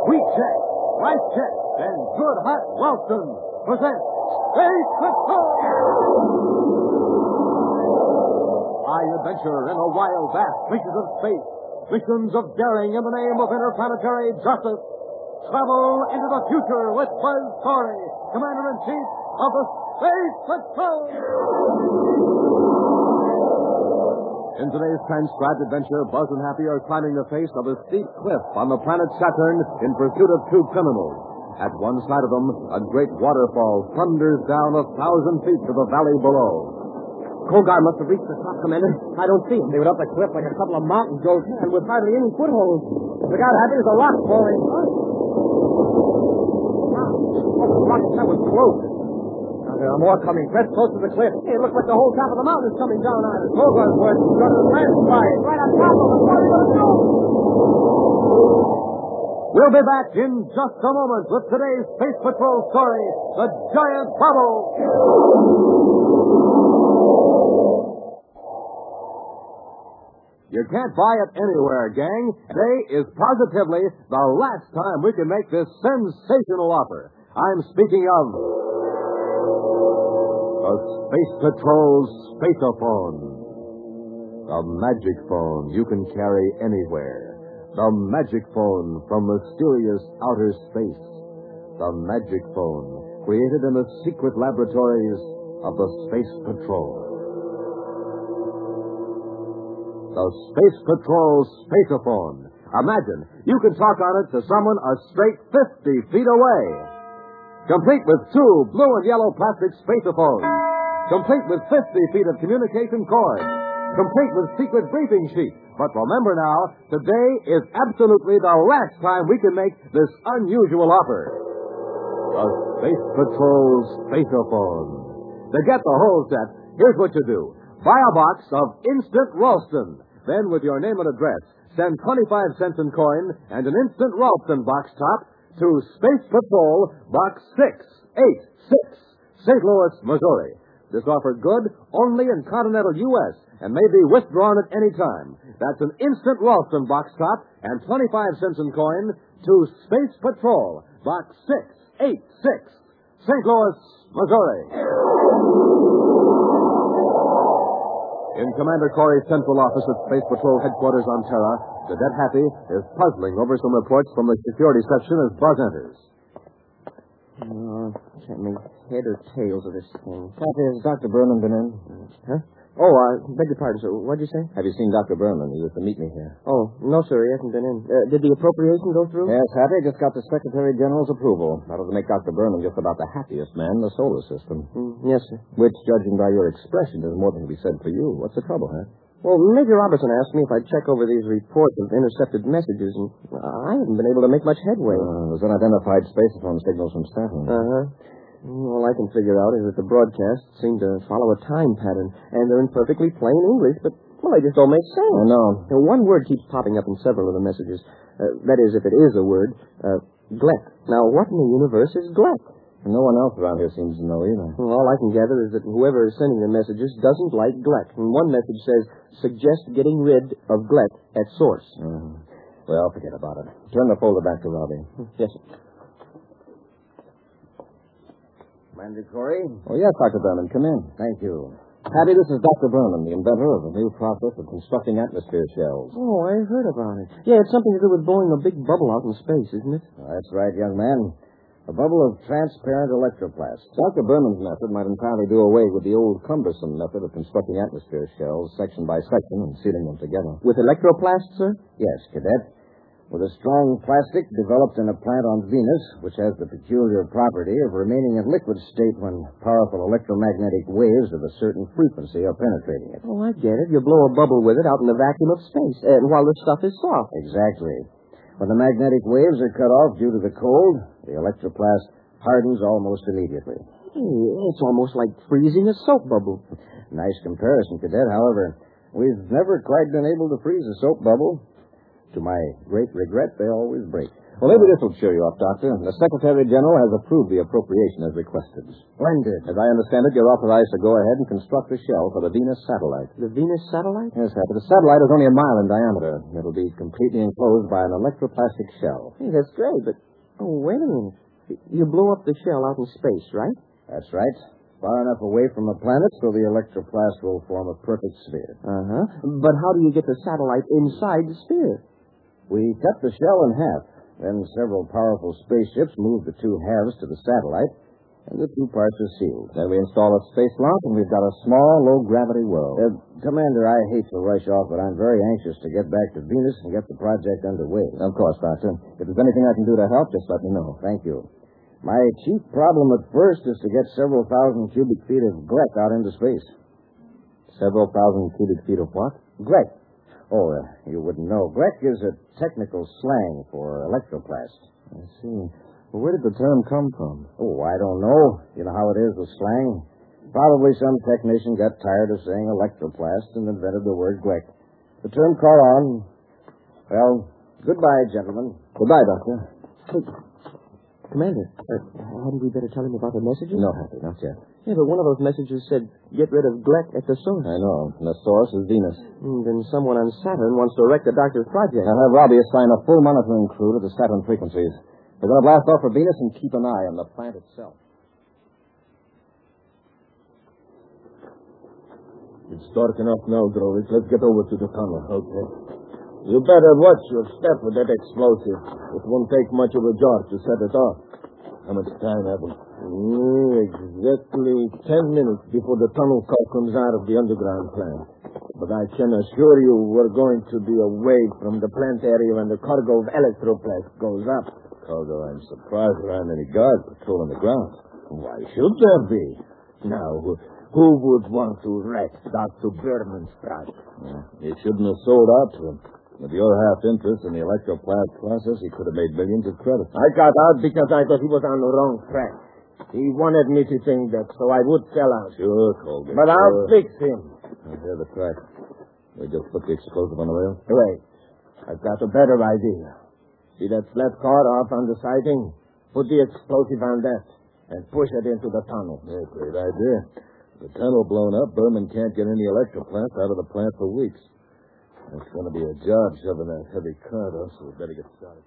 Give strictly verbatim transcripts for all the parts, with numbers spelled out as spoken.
Sweet Jet, White Jet, and Good Hot Ralston present Space Patrol! High adventure in the wild, vast reaches of space. Missions of daring in the name of interplanetary justice. Travel into the future with Buzz Corey, Commander-in-Chief of the Space Patrol! In today's transcribed adventure, Buzz and Happy are climbing the face of a steep cliff on the planet Saturn in pursuit of two criminals. At one side of them, a great waterfall thunders down a thousand feet to the valley below. Kogar must have reached the top, Commander. I don't see him. They went up the cliff like a couple of mountain goats, and with hardly any footholds. Look out, Happy, there's a rock falling. Wow. Oh, the rock, that was close. Now, there are more coming. Press close to the cliff. Hey, it looks like the whole top of the mountain is coming down on us. Kogar's worth going to landslide. Right on top of us. What are we going to do? We'll be back in just a moment with today's Space Patrol story, The Giant Bubble. You can't buy it anywhere, gang. Today is positively the last time we can make this sensational offer. I'm speaking of the Space Patrol's Spaceophone. The magic phone you can carry anywhere. The magic phone from mysterious outer space. The magic phone created in the secret laboratories of the Space Patrol. The Space Patrol's Spaceophone. Imagine, you can talk on it to someone a straight fifty feet away. Complete with two blue and yellow plastic spaceophones. Complete with fifty feet of communication cord. Complete with secret briefing sheet. But remember now, today is absolutely the last time we can make this unusual offer. The Space Patrol's Spaceophone. To get the whole set, here's what you do. Buy a box of Instant Ralston. Then, with your name and address, send twenty-five cents in coin and an Instant Ralston box top to Space Patrol, Box six eight six, Saint Louis, Missouri. This offer good only in continental U S and may be withdrawn at any time. That's an Instant Ralston box top and twenty-five cents in coin to Space Patrol, Box six eight six, Saint Louis, Missouri. In Commander Corey's central office at Space Patrol headquarters on Terra, Cadet Happy is puzzling over some reports from the security section as Buzz enters. Oh, can't make head or tails of this thing. Happy, has Doctor Burnham been in? Huh? Oh, I uh, beg your pardon, sir. What'd you say? Have you seen Doctor Burnham? He was to meet me here. Oh, no, sir. He hasn't been in. Uh, did the appropriation go through? Yes, Happy. Just got the Secretary General's approval. That'll make Doctor Burnham just about the happiest man in the solar system. Mm, yes, sir. Which, judging by your expression, is more than can be said for you. What's the trouble, huh? Well, Major Robertson asked me if I'd check over these reports of intercepted messages, and I haven't been able to make much headway. Uh, there's unidentified spaceophone signals from Saturn. Uh-huh. All I can figure out is that the broadcasts seem to follow a time pattern, and they're in perfectly plain English, but, well, they just don't make sense. I know. Now, one word keeps popping up in several of the messages. Uh, that is, if it is a word, uh, Gleck. Now, what in the universe is Gleck? No one else around here seems to know either. Well, all I can gather is that whoever is sending the messages doesn't like Gleck. And one message says, suggest getting rid of Gleck at source. Mm. Well, forget about it. Turn the folder back to Robbie. Yes, sir. Commander Corey? Oh, yes, Doctor Burnham. Come in. Thank you. Happy, this is Doctor Burnham, the inventor of a new process of constructing atmosphere shells. Oh, I heard about it. Yeah, it's something to do with blowing a big bubble out in space, isn't it? Oh, that's right, young man. A bubble of transparent electroplast. Doctor Burnham's method might entirely do away with the old cumbersome method of constructing atmosphere shells section by section and sealing them together. With electroplast, sir? Yes, Cadet. With a strong plastic developed in a plant on Venus, which has the peculiar property of remaining in liquid state when powerful electromagnetic waves of a certain frequency are penetrating it. Oh, I get it. You blow a bubble with it out in the vacuum of space, and while the stuff is soft. Exactly. When the magnetic waves are cut off due to the cold, the electroplast hardens almost immediately. Hey, it's almost like freezing a soap bubble. Nice comparison, Cadet. However, we've never quite been able to freeze a soap bubble. To my great regret, they always break. Well, maybe this will cheer you up, Doctor. The Secretary General has approved the appropriation as requested. Splendid. As I understand it, you're authorized to go ahead and construct a shell for the Venus satellite. The Venus satellite? Yes, sir, but the satellite is only a mile in diameter. It'll be completely enclosed by an electroplastic shell. Hey, that's great, but... Oh, wait a minute. You blew up the shell out in space, right? That's right. Far enough away from the planet so the electroplast will form a perfect sphere. Uh-huh. But how do you get the satellite inside the sphere? We cut the shell in half. Then several powerful spaceships moved the two halves to the satellite, and the two parts are sealed. Then we install a space lock, and we've got a small, low-gravity world. Uh, Commander, I hate to rush off, but I'm very anxious to get back to Venus and get the project underway. Of course, Doctor. If there's anything I can do to help, just let me know. Thank you. My chief problem at first is to get several thousand cubic feet of Gleck out into space. Several thousand cubic feet of what? Gleck. Oh, uh, you wouldn't know. Gleck is a technical slang for electroplast. I see. Well, where did the term come from? Oh, I don't know. You know how it is with slang. Probably some technician got tired of saying electroplast and invented the word Gleck. The term caught on. Well, goodbye, gentlemen. Goodbye, Doctor. Hey, Commander, uh, hadn't we better tell him about the messages? No, Happy, not yet. Yeah, but one of those messages said, get rid of Gleck at the source. I know. And the source is Venus. Mm, then someone on Saturn wants to wreck the doctor's project. I'll have Robbie assign a full monitoring crew to the Saturn frequencies. They're going to blast off for Venus and keep an eye on the plant itself. It's dark enough now, Grovich. Let's get over to the tunnel. Okay. You better watch your step with that explosive. It won't take much of a jar to set it off. How much time have we? Mm, exactly ten minutes before the tunnel car comes out of the underground plant. But I can assure you we're going to be away from the plant area when the cargo of electroplast goes up. Cargo, I'm surprised there aren't any guards patrolling the ground. Why should there be? Now, who, who would want to wreck Doctor Berman's project? Yeah, he shouldn't have sold out to him. With your half interest in the electroplast process, he could have made millions of credits. I got out because I thought he was on the wrong track. He wanted me to think that, so I would sell out. Sure, Colby. But sure. I'll fix him. I hear the track. We just put the explosive on the rail? Wait. I've got a better idea. See that flat car off on the siding? Put the explosive on that and push it into the tunnel. Yeah, great idea. With the tunnel blown up, Berman can't get any electroplast out of the plant for weeks. It's going to be a job shoving that heavy car, though, so we better get started.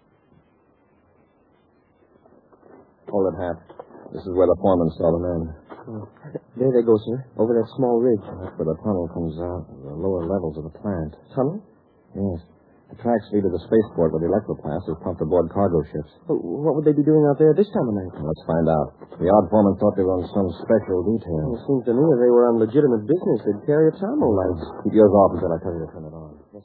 Hold it, Hap. This is where the foreman saw the men. Oh, there they go, sir. Over that small ridge. That's where the tunnel comes out, the lower levels of the plant. Tunnel? Yes. The tracks lead to the spaceport where the electroplast is pumped aboard cargo ships. Well, what would they be doing out there this time of night? Let's find out. The odd foreman thought they were on some special detail. It seems to me if they were on legitimate business, they'd carry a Tomo lights. Keep yours off until I tell you to turn it on. Yes.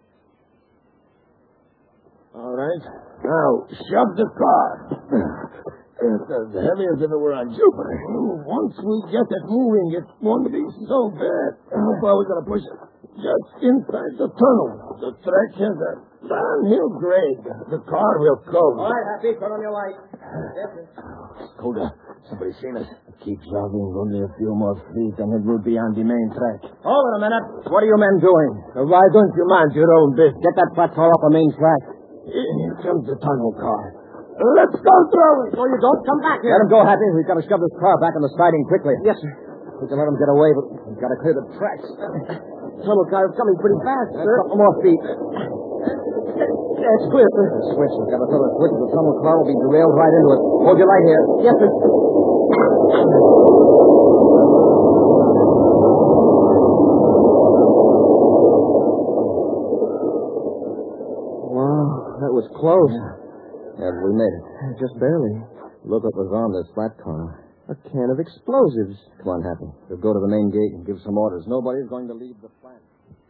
All right. Now, shove the car. It's as heavy as if it were on Jupiter. Once we get it moving, it won't be so bad. How far are we going to push it? Just inside the tunnel. The track has a downhill grade. The car will cope. All right, Happy, turn on your light. Yes, sir. Hold on. Somebody's seen us. Keep jogging only a few more feet, and it will be on the main track. Hold it a minute. What are you men doing? Why don't you mind your own business? Get that flat car off the main track. Here comes the tunnel car. Let's go through it. No, you don't. Come back here. Let him go, Happy. We've got to shove this car back on the siding quickly. Yes, sir. We can let him get away, but we've got to clear the tracks. Tunnel car is coming pretty fast, A sir. couple more feet. That's clear, sir. The switch. We've got to throw the switch. The tunnel car will be derailed right into it. Hold your light here. Yes, sir. Wow, that was close. Yeah, we made it. Just barely. Look what was on this flat car. A can of explosives. Come on, Happy. We'll go to the main gate and give some orders. Nobody's going to leave the plant.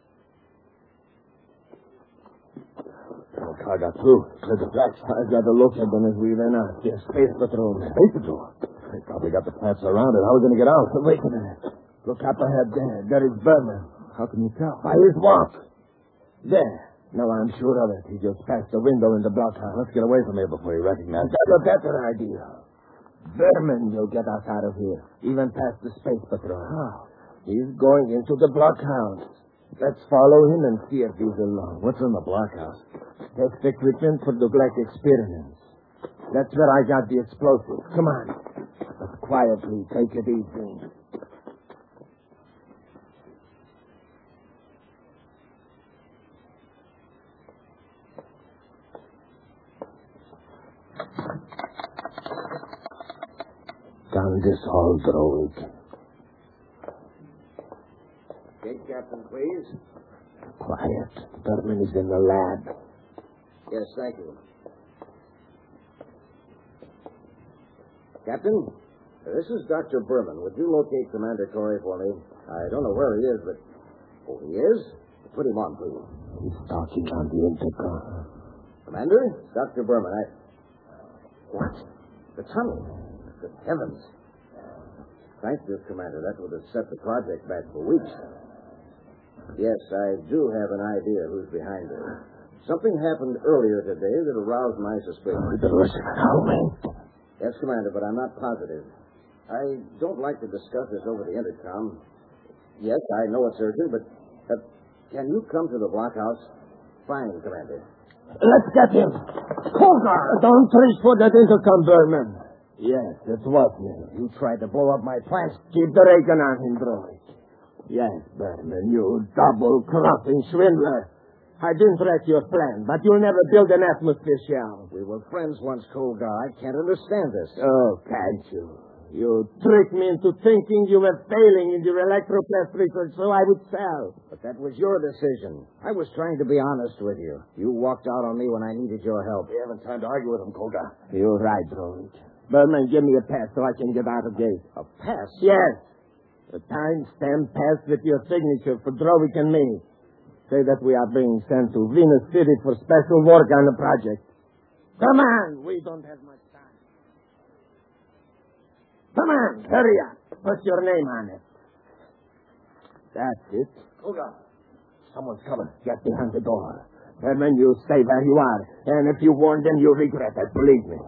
The car got through. Cleared the tracks. I got a look at them as we ran out. Yes, Space Patrol. Space Patrol? They probably got the plant surrounded. How are we going to get out? Wait a minute. Look up ahead there. There is Berman. How can you tell? By his walk. There. Now I'm sure of it. He just passed the window in the blockhouse. Let's get away from here before he recognizes us. That's a better idea. Berman will get us out of here, even past the Space Patrol. How? He's going into the blockhouse. Let's follow him and see if he's alone. What's in the blockhouse? Test equipment for the black experiments. That's where I got the explosives. Come on. But quietly, take it easy. Down this hall, droid. Gate captain, please. Quiet. Berman is in the lab. Yes, thank you. Captain, this is Doctor Berman. Would you locate Commander Corey for me? I don't know where he is, but... Oh, he is? Put him on, please. He's talking on the intercom. Commander? Doctor Berman, I... What? The tunnel. Good heavens. Thank you, Commander. That would have set the project back for weeks. Yes, I do have an idea who's behind it. Something happened earlier today that aroused my suspicion. Yes, Commander, but I'm not positive. I don't like to discuss this over the intercom. Yes, I know it's urgent, but uh, can you come to the blockhouse? Fine, Commander. Let's get him. Kogar! Don't reach for that intercom, Berman. Yes, it was me. You tried to blow up my plant. Keep the ray gun on him, droid. Yes, Berman, you double-crossing swindler. I didn't wreck your plan, but you'll never build an atmosphere shell. We were friends once, Kogar. I can't understand this. Oh, can't you? You tricked me into thinking you were failing in your electroplast research, so I would sell. But that was your decision. I was trying to be honest with you. You walked out on me when I needed your help. We haven't time to argue with him, Kogar. You're right, droid. Berman, give me a pass so I can get out of gate. A pass? Yes. A time-stamped pass with your signature for Drovic and me. Say that we are being sent to Venus City for special work on the project. Come on, we don't have much time. Come on, hurry up. Put your name on it. That's it. Kogar, someone's coming. Get behind the door. Berman, you stay where you are. And if you warn them, you'll regret it. Believe me.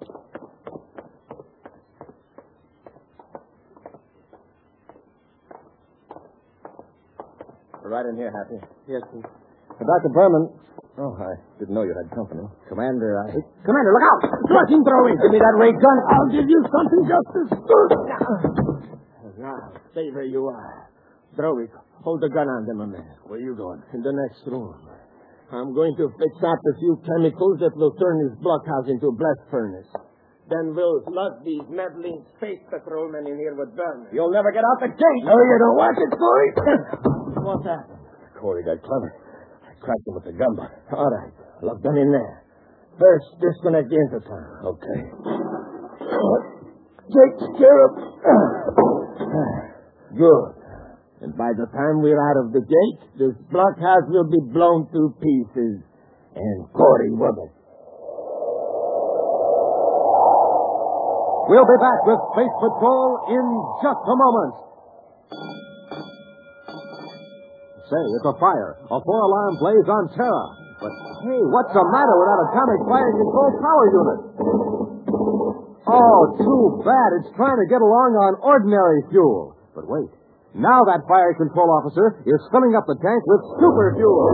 Right in here, Happy. Yes, sir. Uh, Doctor Berman. Oh, I didn't know you had company. Commander, I... Hey, Commander, look out! Watch him throw it. Give me that ray gun. I'll give you something just as good. Now, stay where you are. Drovic, hold the gun on them a minute. Where are you going? In the next room. I'm going to fix up a few chemicals that will turn this blockhouse into a blast furnace. Then we'll flood these meddling space patrolmen in here with Berman. You'll never get out the gate. No, you don't watch it, boy. What's that? Corey got clever. I cracked him with the gun butt. All right. Lock them in there. First, disconnect the intercom. Okay. Take care of... Good. And by the time we're out of the gate, this blockhouse will be blown to pieces. And Corey with it. We'll be back with Space Patrol in just a moment. Say, it's a fire. A four-alarm blaze on Terra. But, hey, what's the matter with that atomic fire control power unit? Oh, too bad. It's trying to get along on ordinary fuel. But wait. Now that fire control officer is filling up the tank with super fuel.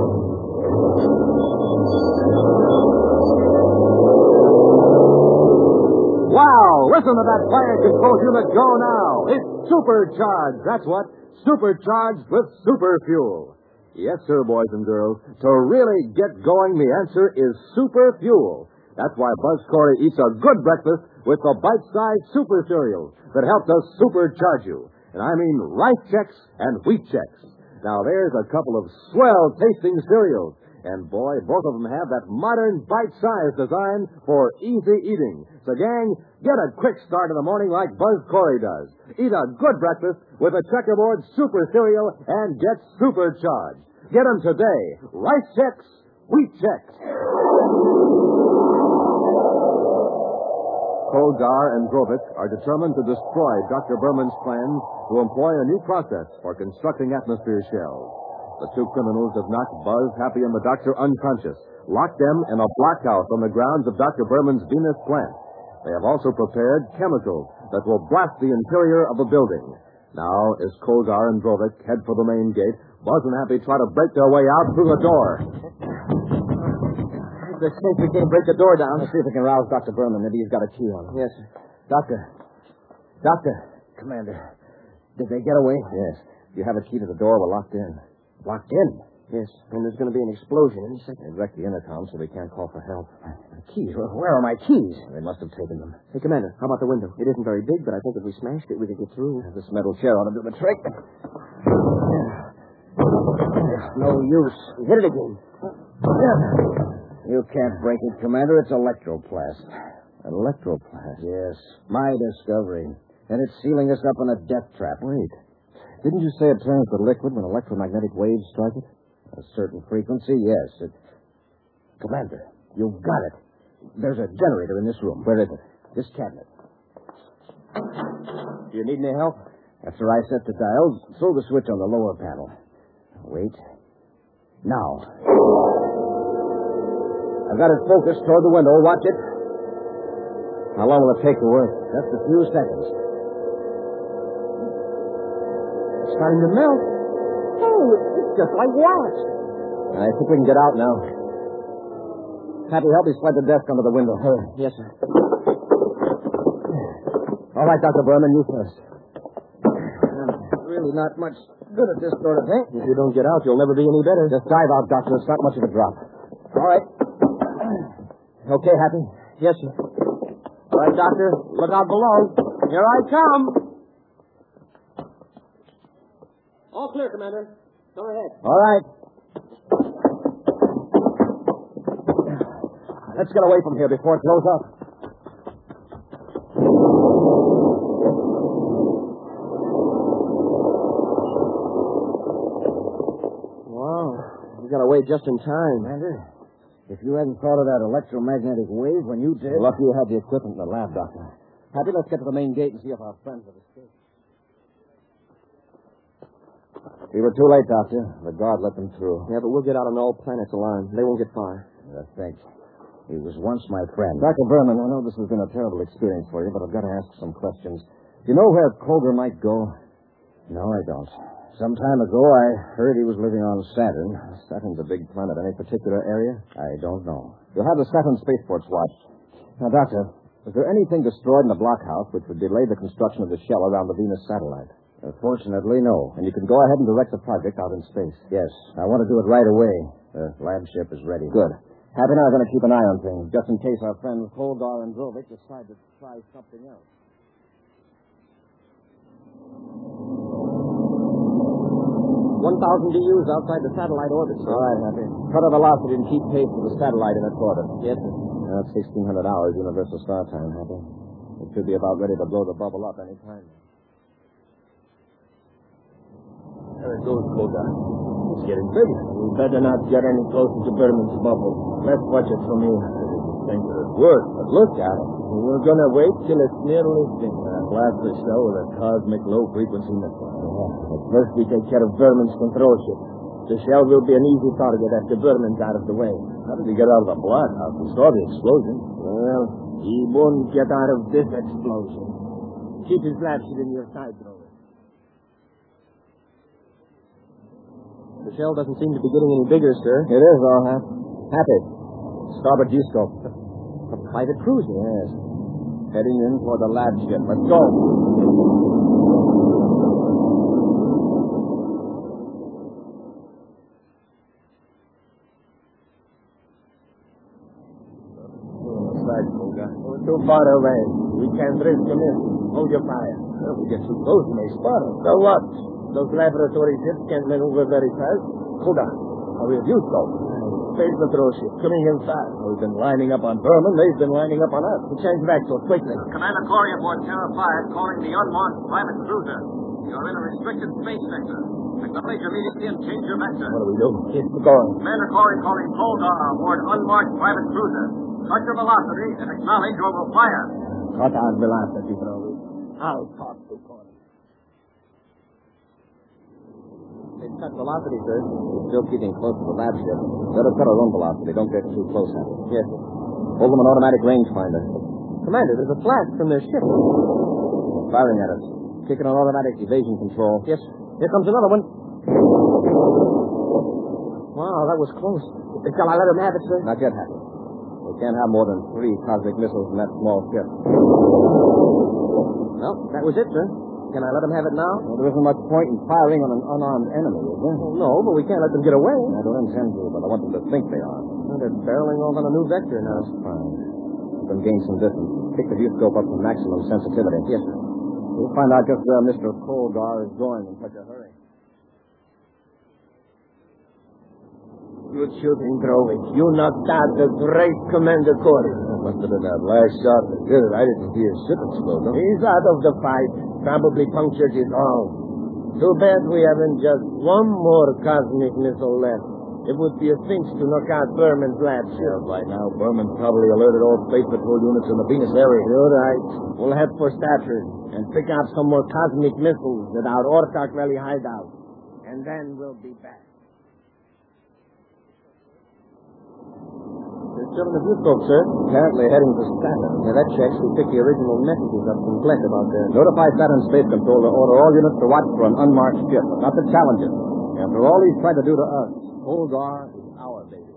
Wow! Listen to that fire control unit go now. It's supercharged. That's what. Supercharged with super fuel. Yes, sir, boys and girls. To really get going, the answer is super fuel. That's why Buzz Corey eats a good breakfast with the bite-sized super cereals that help to supercharge you. And I mean Rice Chex and Wheat Chex. Now, there's a couple of swell-tasting cereals. And, boy, both of them have that modern bite-sized design for easy eating. So, gang, get a quick start in the morning like Buzz Corey does. Eat a good breakfast with a checkerboard super cereal and get supercharged. Get them today. Rice Chex, Wheat Chex. Kogar and Drovic are determined to destroy Doctor Berman's plans to employ a new process for constructing atmosphere shells. The two criminals have knocked Buzz, Happy, and the doctor unconscious, locked them in a blockhouse on the grounds of Doctor Berman's Venus plant. They have also prepared chemicals that will blast the interior of a building. Now, as Kogar and Drovic head for the main gate, Buzz and Happy try to break their way out through the door. The safe, we can't break the door down. Let's see if we can rouse Doctor Berman. Maybe he's got a key on him. Yes, sir. Doctor. Doctor. Commander. Did they get away? Yes. You have a key to the door. We're locked in. Locked in? Yes, and there's going to be an explosion any second. They wrecked the intercom so they can't call for help. My keys? Where, where are my keys? They must have taken them. Hey, Commander, how about the window? It isn't very big, but I think if we smashed it, we could get through. This metal chair ought to do the trick. It's no use. We hit it again. You can't break it, Commander. It's electroplast. Electroplast? Yes. My discovery. And it's sealing us up in a death trap. Wait. Didn't you say it turns to liquid when electromagnetic waves strike it? A certain frequency, yes. It... Commander, you've got it. There's a generator in this room. Where is it? This cabinet. Do you need any help? After I set the dial, throw the switch on the lower panel. Wait. Now. I've got it focused toward the window. Watch it. How long will it take to work? Just a few seconds. It's starting to melt. Oh, it's just like wax. I think we can get out now. Happy, help me slide the desk under the window. Hurry. Yes, sir. All right, Doctor Berman, you first. I'm really not much good at this sort of thing. If you don't get out, you'll never be any better. Just dive out, Doctor. It's not much of a drop. All right. Okay, Happy? Yes, sir. All right, Doctor. Look out below. Here I come. All clear, Commander. Go ahead. All right. Let's get away from here before it blows up. Wow. We got away just in time. Commander, if you hadn't thought of that electromagnetic wave when you did... Lucky you had the equipment in the lab, Doctor. Happy, let's get to the main gate and see if our friends have escaped. We were too late, Doctor. The guard let them through. Yeah, but we'll get out on all planets alive. They won't get far. I think. He was once my friend. Doctor Berman, I know this has been a terrible experience for you, but I've got to ask some questions. Do you know where Colger might go? No, I don't. Some time ago, I heard he was living on Saturn. Saturn's a big planet. Any particular area? I don't know. You'll have the Saturn spaceports watched. Now, Doctor, is there anything destroyed in the blockhouse which would delay the construction of the shell around the Venus satellite? Uh, fortunately, no. And you can go ahead and direct the project out in space. Yes, I want to do it right away. The lab ship is ready. Good. Happy and I are going to keep an eye on things, just in case our friends Kolgar and Drovic decide to try something else. One thousand D Us outside the satellite orbit, sir. All right, Happy. Cut our velocity and keep pace with the satellite in its orbit. Yes, sir. That's sixteen hundred hours universal star time, Happy. It should be about ready to blow the bubble up any time. There it goes, Kolgar. It's getting bigger. We better not get any closer to Berman's bubble. Let's watch it from here. Think that it worked, but look at it. We're going to wait till it's nearly finished. And blast the shell with a cosmic low-frequency missile. Yeah. But first we take care of Berman's control ship. The shell will be an easy target after Berman's out of the way. How did he get out of the blockhouse? We saw the explosion. Well, he won't get out of this explosion. Keep his lab sheet in your side, Drover. The shell doesn't seem to be getting any bigger, sir. It is, all, Hap. Happy. Starboard G-scope. A private cruiser. Yes. Heading in toward the lab ship. Let's go. We're too far away. We can't risk a miss. Hold your fire. Well, we get too close and they spot us. So what? Those laboratory ships can't maneuver very fast. Hold on. How will you go? Space patrol ship coming in fast. We've been lining up on Berman. They've been lining up on us. We change back so quickly. Commander Corey aboard Terra five calling the unmarked private cruiser. You're in a restricted space sector. Acknowledge immediately and change your vector. What do we do? Keep going. Commander Corey calling Colgar aboard unmarked private cruiser. Cut your velocity and acknowledge or we'll fire. Cut our velocity, Broly. I'll talk to Corey. They've cut velocity, sir. We're still keeping close to the lab ship. Let us cut our own velocity. Don't get too close, Happy. Yes, sir. Hold them an automatic rangefinder. Commander, there's a flash from their ship. Firing at us. Kicking on automatic evasion control. Yes, sir. Here comes another one. that was close. Shall I let him have it, sir? Not yet, Happy. We can't have more than three cosmic missiles in that small ship. Well, that was it, sir. Can I let him have it now? Well, there isn't much point in firing on an unarmed enemy, is there? Well, no, but we can't let them get away. I don't intend to, but I want them to think they are. Well, they're barreling off on a new vector now. Fine. Let them gain some distance. Pick the viewscope up to maximum sensitivity. Yes, sir. We'll find out just where Mister Colgar is going in such a hurry. Good shooting, Drovich. You knocked out the great Commander Corey. Must have been that last shot that did it. I didn't see his ship explode, no? He's out of the fight. Probably punctured his arm. Too bad we haven't just one more cosmic missile left. It would be a cinch to knock out Berman's lab ship. Yeah, by now, Berman probably alerted all Space Patrol units in the Venus area. You're right. We'll head for Stafford and pick out some more cosmic missiles at our Ortok Valley hideout. And then we'll be back. They're still in the viewscope, sir. Apparently heading to Saturn. Yeah, that checks. We picked the original messages up from Glenn about that. Notify Saturn Space Control to order all units to watch for an unmarked ship, not to challenge it. After all he's tried to do to us, Colgar is our baby.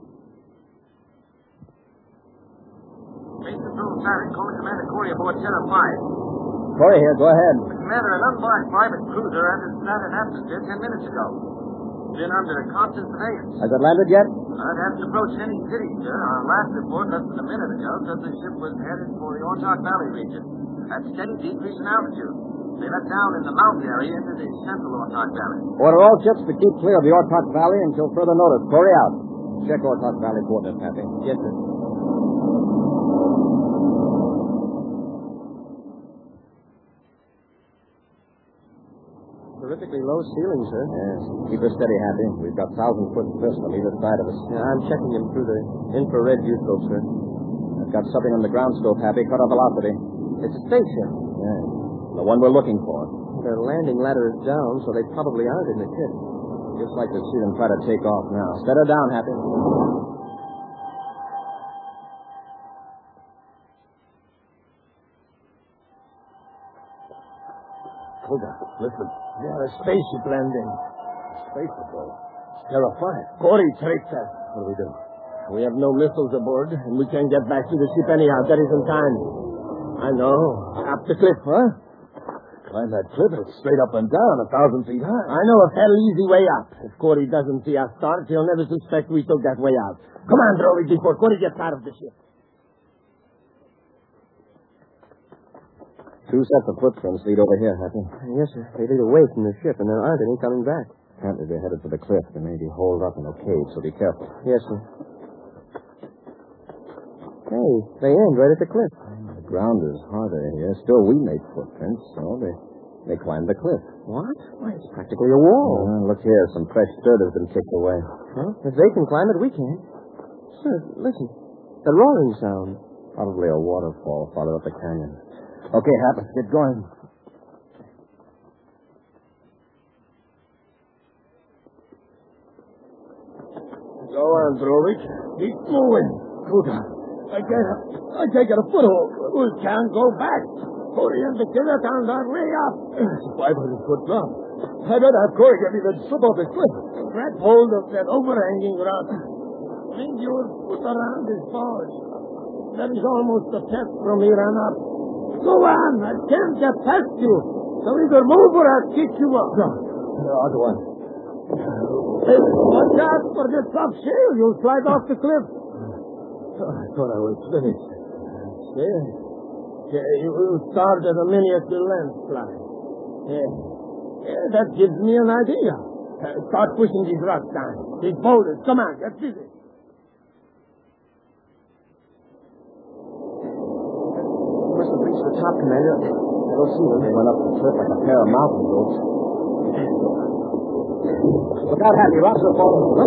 Space Patrol Saturn calling Commander Corey aboard Terra five. Corey here, go ahead. Commander, an unmarked private cruiser entered Saturn atmosphere ten minutes ago. Been under a constant surveillance. Has it landed yet? It hasn't approached any city, sir. Our last report, less than a minute ago, said the ship was headed for the Ortok Valley region at steady decrease in altitude. They let down in the mountain area into the central Ortok Valley. Order all ships to keep clear of the Ortok Valley until further notice. Corey out. Check Ortok Valley coordinates, Happy. Yes, sir. Terrifically low ceiling, sir. Yes. Keep her steady, Happy. We've got thousand-foot cliffs on either side of us. Yeah, I'm checking him through the infrared viewscope, sir. I've got something on the ground scope, Happy. Cut our velocity. It's a spaceship. Yes. The one we're looking for. Their landing ladder is down, so they probably aren't in the ship. Just like to see them try to take off now. Set her down, Happy. Hold on. Listen. Yeah, a spaceship landing. Space Patrol. Terra five. Corey tricked us. What do we do? We have no missiles aboard, and we can't get back to the ship anyhow. That isn't time. I know. Up the cliff, huh? Climb that cliff. It's straight up and down, a thousand feet high. I know a hell easy way up. If Corey doesn't see us start, he'll never suspect we took that way out. Come on, Drovich, before Corey gets out of the ship. Two sets of footprints lead over here, Happy. Yes, sir. They lead away from the ship, and there aren't any coming back. Apparently they're headed for the cliff. They may be holed up in a cave, so be careful. Yes, sir. Hey, they end right at the cliff. The ground is harder here. Still, we make footprints, so they they climb the cliff. What? Why, it's practically a wall. Uh, look here. Some fresh dirt has been kicked away. Well, if they can climb it, we can. Sir, listen. The roaring sound. Probably a waterfall farther up the canyon. Okay, Hap, let's get going. Go on, Drovich. Keep moving. Kuda. I can't, I can't get a foothold. We can't go back. Corey and the killer found our way up. It's a five hundred foot drop. I better have Corey get me the slip off the cliff. Grab hold of that overhanging rock. Bring your foot around his paws. That is almost a test from here on up. Go on. I can't get past you. So either move or I'll kick you up. No. No, I'll go on. Hey, watch out for this rough shale. You'll slide off the cliff. I thought I was finished. Yeah. Yeah, you started a miniature landslide. Yeah. Yeah, that gives me an idea. Uh, start pushing these rocks down. These boulders. Come on, get busy. Must have reached the top, Commander. I don't see them. They went up the cliff like a pair of mountain goats. Look out, Happy. Rocks are falling. Look.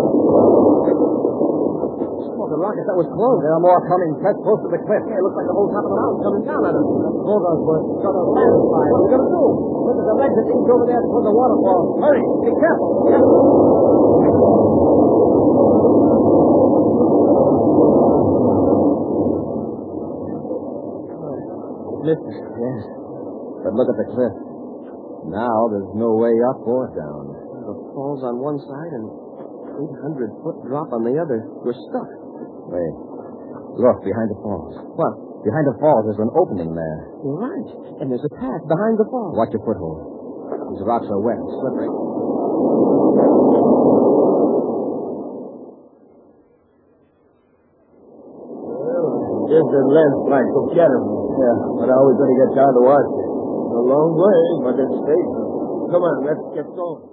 The rocket that was closed. There are more coming. Press close to the cliff. Hey, it looks like the whole top of the mountain coming down at us. Hold on, Bert. Got a landslide. What are we going to do? Look at the ledge that leads over there toward the waterfall. Hurry. Be careful. Missed us. Yes. But look at the cliff. Now there's no way up or down. The fall's on one side and eight hundred foot drop on the other. We're stuck. Wait. Look, behind the falls. What? Behind the falls, there's an opening there. You're right. And there's a path behind the falls. Watch your foothold. These rocks are wet and slippery. Just a landslide to get him. Yeah, but how are we going to get down to watch it? A long way, but it's safe. Come on, let's get going.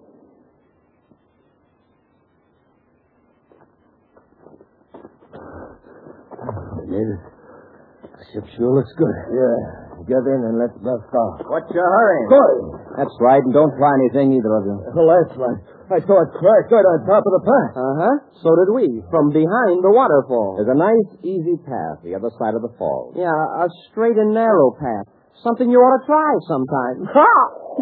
Yeah. The ship sure looks good. Yeah, get in and let's bust off. What's your hurry? Good. That's right, and don't try anything, either of you. The landslide. I saw it crash right on top of the path. Uh-huh. So did we, from behind the waterfall. There's a nice, easy path the other side of the falls. Yeah, a straight and narrow path. Something you ought to try sometime. Ha!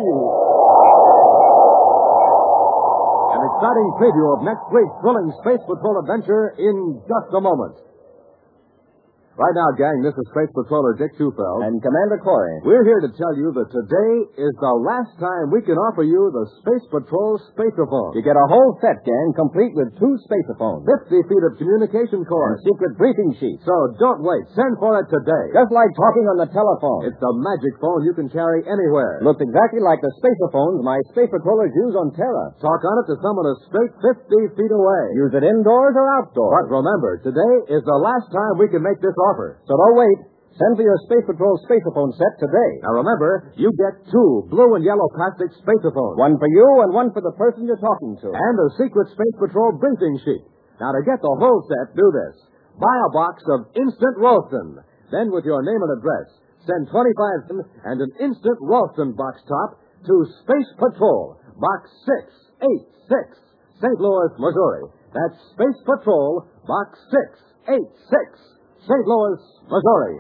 An exciting preview of next week's thrilling Space Patrol adventure in just a moment. Right now, gang, this is Space Patroller Dick Tufeld. And Commander Corey. We're here to tell you that today is the last time we can offer you the Space Patrol Spaceophone. You get a whole set, gang, complete with two spaceophones. fifty feet of communication cord. And secret briefing sheets. So don't wait. Send for it today. Just like talking on the telephone. It's the magic phone you can carry anywhere. Looks exactly like the spaceophones my space patrollers use on Terra. Talk on it to someone a straight fifty feet away. Use it indoors or outdoors. But remember, today is the last time we can make this offer. So don't wait. Send for your Space Patrol spaceophone set today. Now remember, you get two blue and yellow plastic spaceophones. One for you and one for the person you're talking to. And a secret Space Patrol briefing sheet. Now to get the whole set, do this. Buy a box of Instant Ralston. Then with your name and address, send twenty-five and an Instant Ralston box top to Space Patrol, Box six eighty-six, Saint Louis, Missouri. That's Space Patrol, Box six eighty-six. Saint Louis, Missouri.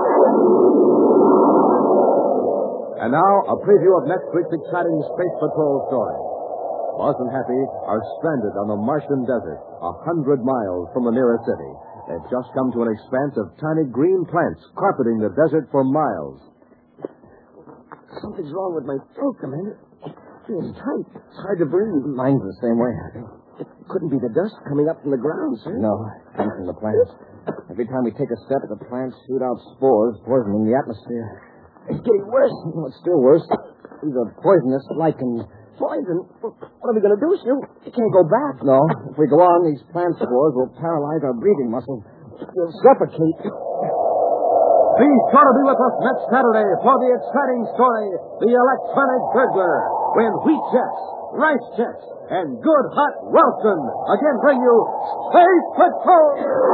And now, a preview of next week's exciting Space Patrol story. Buzz and Happy are stranded on the Martian desert, a hundred miles from the nearest city. They've just come to an expanse of tiny green plants carpeting the desert for miles. Something's wrong with my throat, Commander. It feels tight. It's hard to breathe. Mine's the same way, Happy. It couldn't be the dust coming up from the ground, sir. No, it comes from the plants. Every time we take a step, the plants shoot out spores, poisoning the atmosphere. It's getting worse. No, it's still worse. These are poisonous, lichen. Poison? What are we going to do, sir? You can't go back. No, if we go on, these plant spores will paralyze our breathing muscles. We'll suffocate. Be sure to be with us next Saturday for the exciting story, The Electronic Burglar, when wheat checks, rice checks, and good hot Ralston again bring you Space Patrol!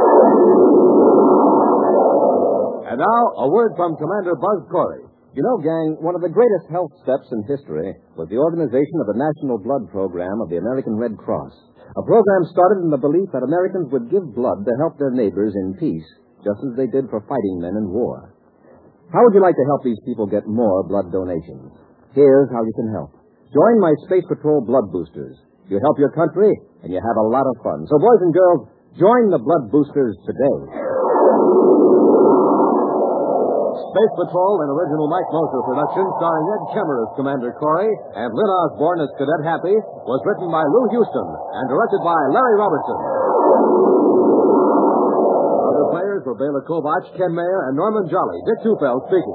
And now, a word from Commander Buzz Corey. You know, gang, one of the greatest health steps in history was the organization of the National Blood Program of the American Red Cross. A program started in the belief that Americans would give blood to help their neighbors in peace, just as they did for fighting men in war. How would you like to help these people get more blood donations? Here's how you can help. Join my Space Patrol Blood Boosters. You help your country, and you have a lot of fun. So, boys and girls, join the Blood Boosters today. Space Patrol, an original Mike Moser production, starring Ed Kemmer as Commander Corey and Lynn Osborne as Cadet Happy, was written by Lou Houston and directed by Larry Robertson. Other players were Bela Kovac, Ken Mayer, and Norman Jolly. Dick Tufeld speaking.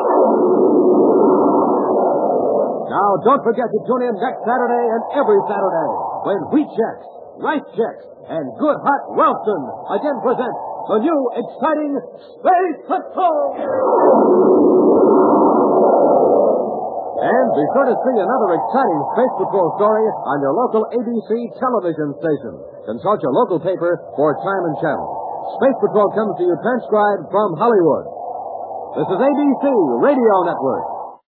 Now, don't forget to tune in next Saturday and every Saturday when wheat checks, rice checks, and good hot Ralston again present the new exciting Space Patrol! And be sure to see another exciting Space Patrol story on your local A B C television station. Consult your local paper for time and channel. Space Patrol comes to you transcribed from Hollywood. This is A B C Radio Network.